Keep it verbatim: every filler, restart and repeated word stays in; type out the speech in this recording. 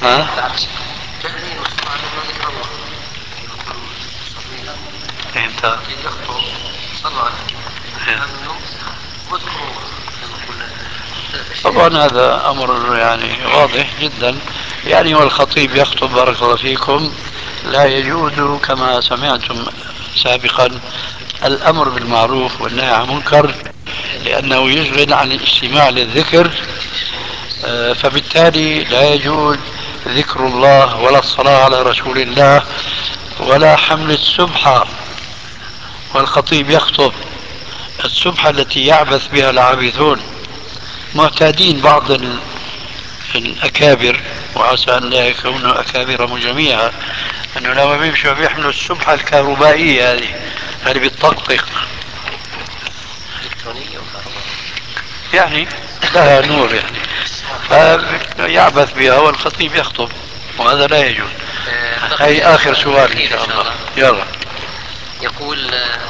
ها؟ تأمين والسمعة لما يتطوع انت يخطب صلى عليه أمنوا واذكروا طبعا هذا أمر يعني واضح جدا. يعني والخطيب يخطب بارك الله فيكم لا يجوز كما سمعتم سابقا الأمر بالمعروف والنهي عن المنكر، لأنه يشغل عن الاستماع للذكر. آه، فبالتالي لا يجوز ذكر الله ولا الصلاة على رسول الله ولا حمل السبحة. والخطيب يخطب السبحة التي يعبث بها العابثون، معتادين بعض ال- الأكابر، وعسى أن لا يكونوا أكابر جميعا، أنه لما بيمشوا بيحملوا السبحة الكهربائية هذه اللي بتطقطق، إلكترونية وكهربائية يعني لها نور يعني، فيعبث بها والخطيب يخطب، وهذا لا يجوز. هي آخر سؤال إن شاء الله. يلا. يقول